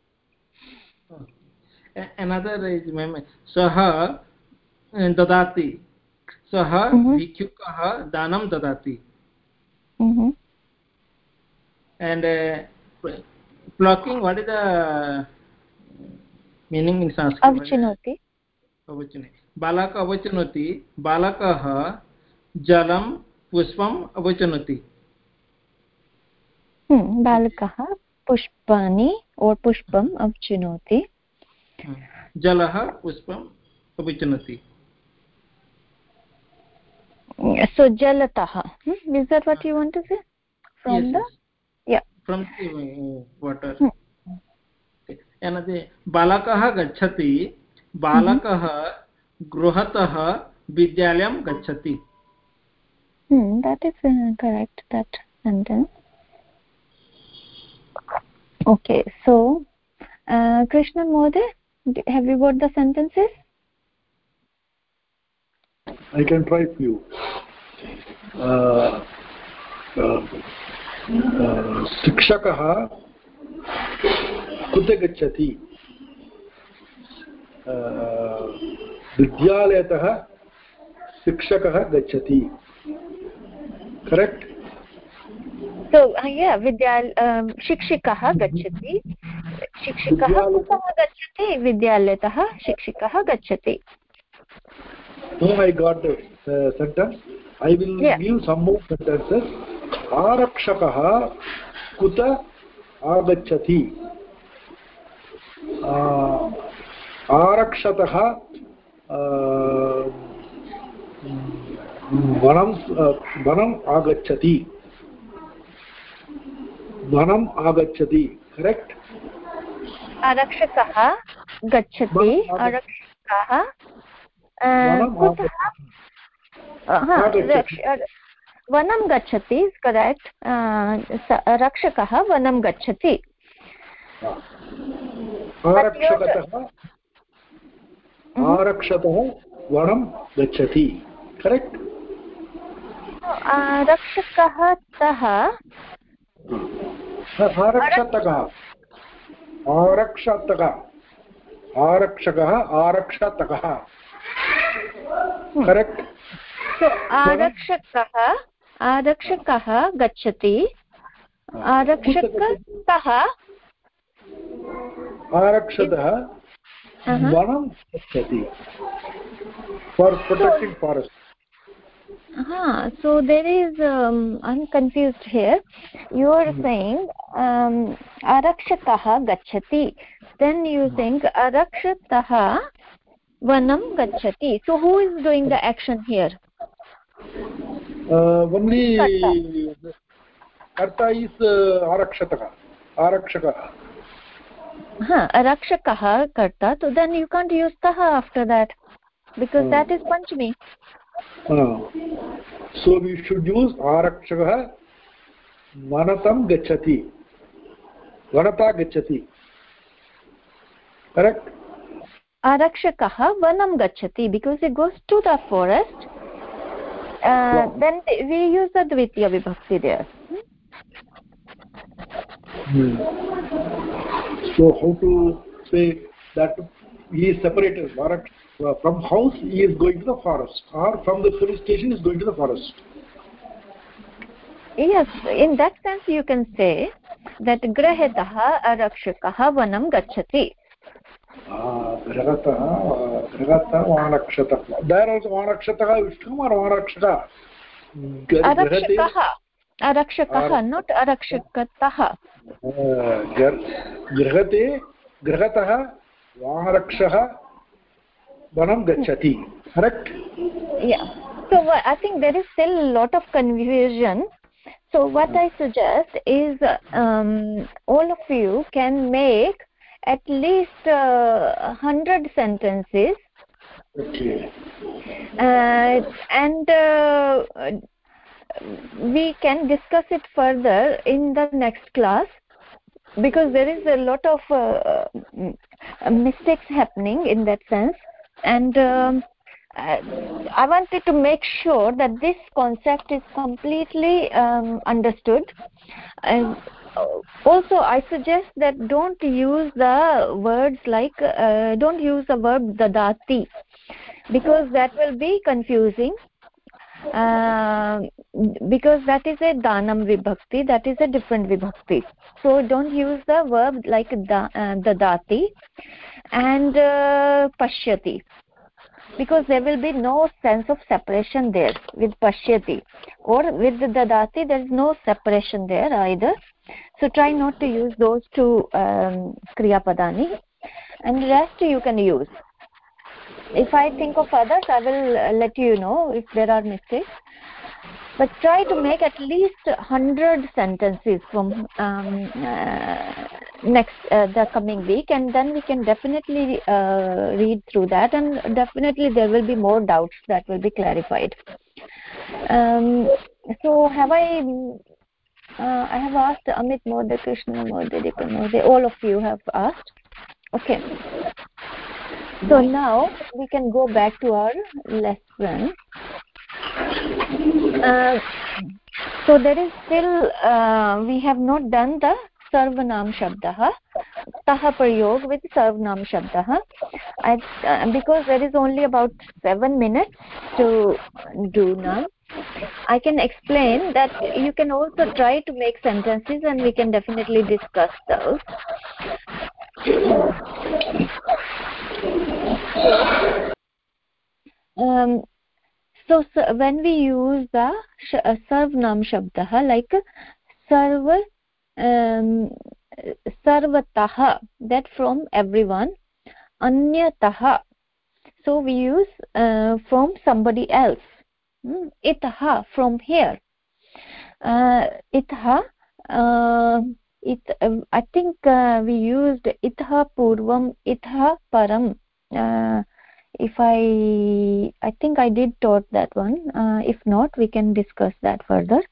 Another is Saha dadati. Saha bhikkhukah danam dadati. And plucking, what is the meaning in Sanskrit? Avchinoti. Balaka avachinoti. Balakah jalam pushpam avachinoti. Balakah pushpani or pushpam avchinoti. Jalah pushpam avachinoti. So jalatah, is that what you want to say? From yes, the yeah, from the water. Another balakah gacchati. Balakah gruhatah vidyalayam gacchati. That is correct, that sentence. Okay, so Krishna Mode, have you got the sentences? I can try few. शिक्षकः कुत्र गच्छति? विद्यालयतः शिक्षकः गच्छति. Correct? So yeah, shikshikah gacchati. Shikshikah kutah gacchati? Vidyalayatah shikshikah gacchati. No, I got the sentence. I will give some more sentences. Arakshakah kuta agacchati. Arakshatah vanam agacchati. Vanam agacchati. Correct? Arakshakah gacchati. Arakshakah vanam gacchati is correct. Rakshakah vanam gacchati. Arakshataha vanam gacchati. Correct? Rakshakah tah Arakshakah Arakshatah. Correct? So Arakshakah gacchati. Arakshakatah Arakshatah vanam gacchati. For protecting forest. So there is I'm confused here. You are saying arakshakah gacchati, then you think arakshatah vanam gacchati. So who is doing the action here? Only karta is arakshakah. Arakshakah karta, so then you can't use taha after that, because that is panchami. So we should use arakshakah vanatam gacchati. Vanata gacchati. Correct? Arakshakah vanam gacchati, because it goes to the forest. Then we use the dvitiya vibhakti there. So how to say that he is separated from house, he is going to the forest, or from the police station he is going to the forest? Yes, in that sense you can say that grahetah arakshakah vanam gacchati. Grahata vanakshata. There also vanakshata Vishnu or vanakshata? Arakshakah, not arakshakatah. Grahatah vanakshah vanam gacchati. Correct? Yeah. So I think there is still a lot of confusion. So what I suggest is all of you can make at least 100 sentences. Okay. And we can discuss it further in the next class, because there is a lot of mistakes happening in that sense, and I wanted to make sure that this concept is completely understood. And also I suggest that don't use the words like don't use the verb dadati, because that will be confusing, because that is a danam vibhakti, that is a different vibhakti. So don't use the verb like dadati and pashyati, because there will be no sense of separation there with pashyati, or with the dadati there is no separation there either. So try not to use those two kriya padani, and rest you can use. If I think of others, I will let you know if there are mistakes. But try to make at least 100 sentences from the coming week, and then we can definitely read through that, and definitely there will be more doubts that will be clarified. So have I have asked Amit Mode, Krishna Mode, Deepa Mode, all of you have asked. Okay. So now we can go back to our lesson. So there is still we have not done the sarvanam shabdah, taha prayog with sarvanam shabdah, because there is only about 7 minutes to do now. I can explain that you can also try to make sentences, and we can definitely discuss those. So when we use the sarvanam shabdah like sarvatah, that from everyone, anyatah, so we use from somebody else, itah, from here, itah, I think we used itah purvam, itah param. If I think I did taught that one. If not, we can discuss that further.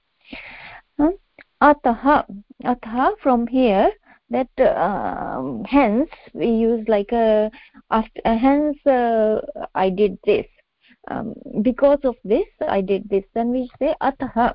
Atah, from here, that hence we use like hence I did this, because of this I did this, then we say atah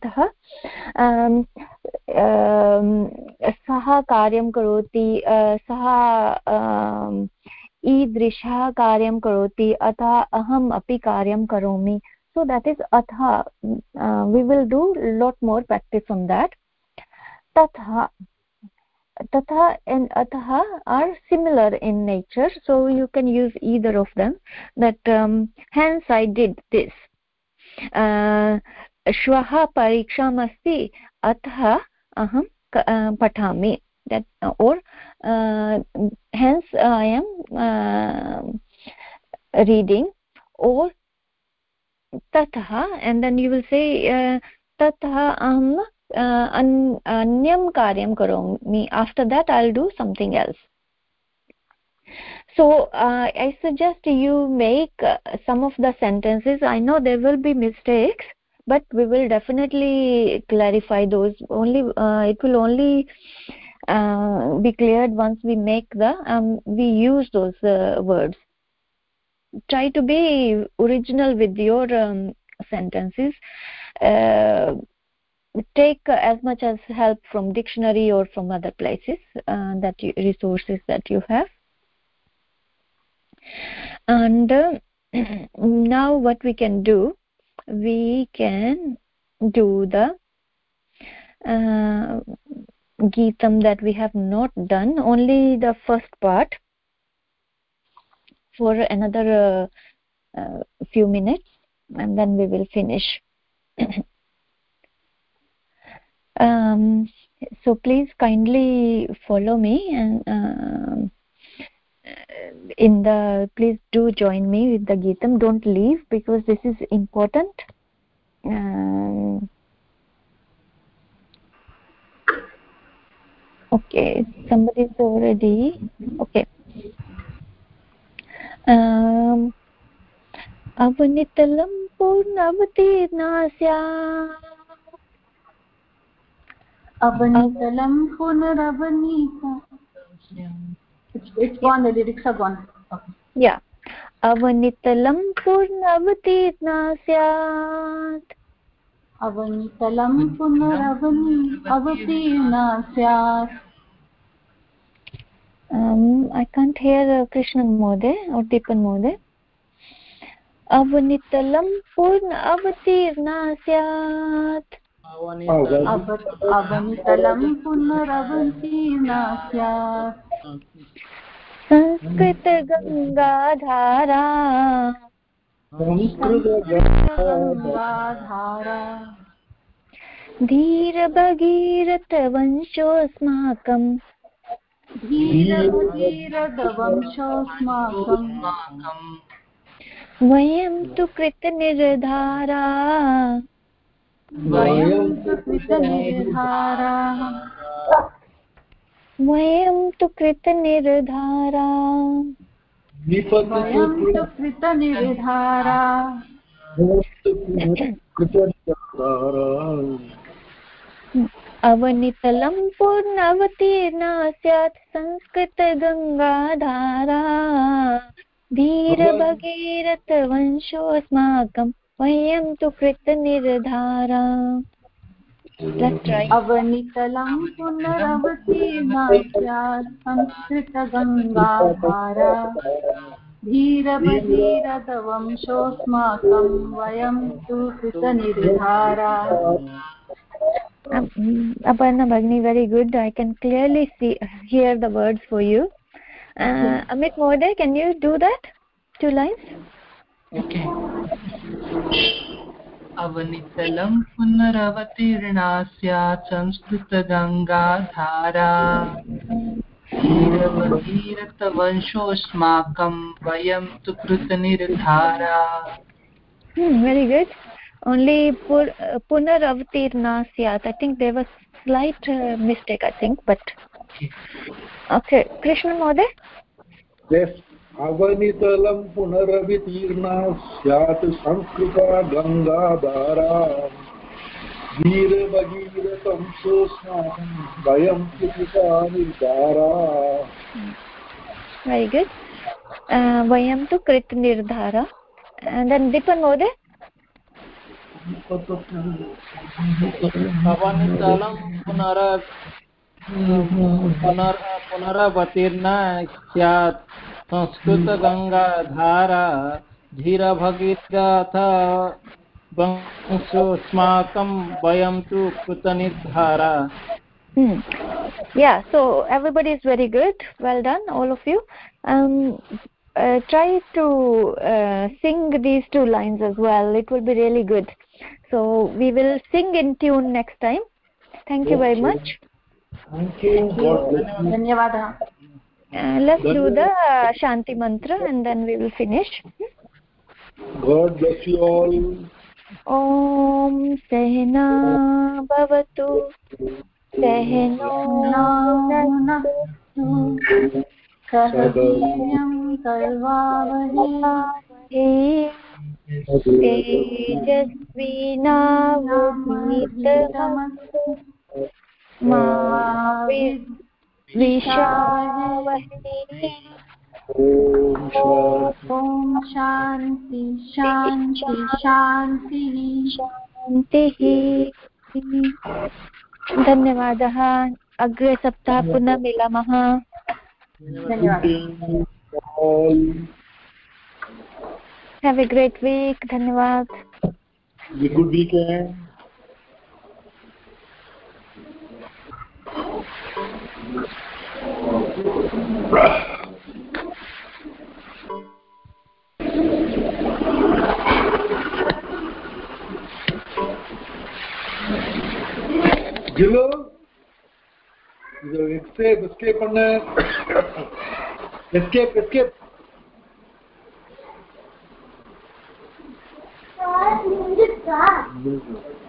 saha karyam karoti, saha ईदृशः कार्यं करोति, अतः अहम् अपि कार्यं करोमि. So that is atha. We will do lot more practice on that. Tatha and atha are similar in nature, so you can use either of them. That hence I did this. श्वः परीक्षाम् अस्ति अतः अहं पठामि that or hence I am reading or tatha and then you will say tatha aham anyam karyam karomi after that I'll do something else. So I suggest you make some of the sentences. I know there will be mistakes, but we will definitely clarify those. Only it will only be cleared once we make we use those words. Try to be original with your sentences. Take as much as help from dictionary or from other places resources that you have. And now what we can do, we can do the Geetam that we have not done, only the first part, for another few minutes, and then we will finish. So please kindly follow me and please do join me with the Geetam. Don't leave because this is important. Okay, somebody is already okay. Avanitalam purnavatirna sya. Avanitalam punaravanita. It's gone, the lyrics are gone. Okay. Yeah. Avanitalam purnavatirna syat. Avanitalam punaravanita syat. I can't hear Krishnan Mode or Deepan Mode. Avanitalam purnavatirna syat. Avanitalam punaravantirna syat. Sanskrit गंगाधारा धीर भगीरथ वंशोऽस्माकं वयं तु कृतनिर्धारा वयं तु कृतनिर्धारा अवनितलं पूर्णवतीर्णा स्यात् संस्कृतगङ्गाधारा धीरभगीरथ वंशोऽस्माकं वयं तु कृतनिर्धारा. Let's try. Avanitalam punaravantirna syat संस्कृतगङ्गाधारा धीरभगीरथवंशोऽस्माकं वयं तु कृतनिर्धारा. Aparna Bhagini, very good. I can clearly hear the words for you. Amit Mode, can you do that? 2 lines. Okay. Avanitalam punaravantirna syat संस्कृतगङ्गाधारा धीरभगीरथवंशोऽस्माकं वयं तु कृतनिर्धारा. Very good. Only punaravantirna syat. I think there was slight mistake, I think, but okay. Krishna Mode. Yes. Avanitalam punaravitirna syat samskrita gangadhara veerabhagiratam sosmakam vayam krita nirdhara. Very good. Vayam tu krit nirdhara. And then Dipan Mode. Avanitalam punaravantirna syat संस्कृतगङ्गाधारा धीरभगीरथ वंशोऽस्माकं वयं तु कृतनिर्धारा. Yeah, so everybody is very good. Well done, all of you. try to sing these 2 lines as well. It will be really good. So we will sing in tune next time. Thank you very much. Thank you. God bless you. Dhanyavada. Let's do the Shanti mantra and then we will finish. God bless you all. Om Sehna Bhavatu Sehno Bhunaktu Sahaviryam Sarvavahe Tejasvinavadhitamastu Ma Vishavahe. Om Shanti Shanti Shanti. शान्तिः धन्यवादः अग्रे सप्ताहे पुनः मिलामः Have a great week. धन्यवाद. Good weekend. Gillu, escape பண்ணு. escape.